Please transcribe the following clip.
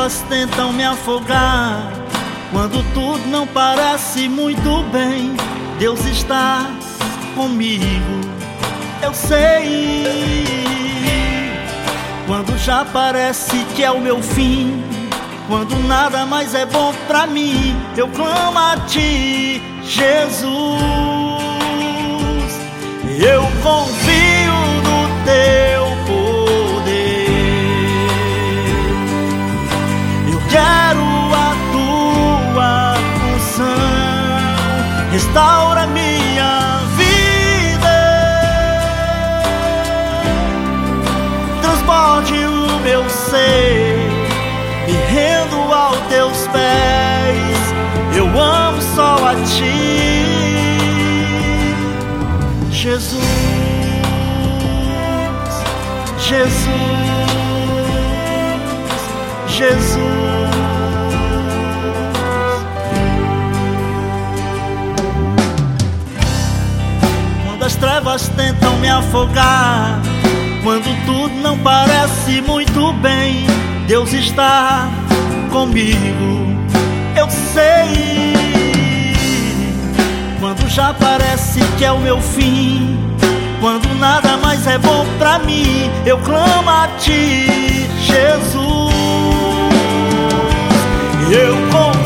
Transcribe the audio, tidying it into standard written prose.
trevas tentam me afogar, quando tudo não parece muito bem, Deus está comigo, eu sei. Quando já parece que é o meu fim, quando nada mais é bom pra mim, eu clamo a Ti, Jesus. Eu confio no Teu poder, eu quero a Tua unção, restaura minha vida, transborde o meu ser, me rendo aos Teus pés, eu amo só a Ti, Jesus, Jesus, Jesus. Quando as trevas tentam me afogar, quando tudo não parece muito bem, Deus está comigo, eu sei. Quando já parece que é o meu fim, quando nada mais é bom pra mim, eu clamo a Ti, Jesus. Eu confio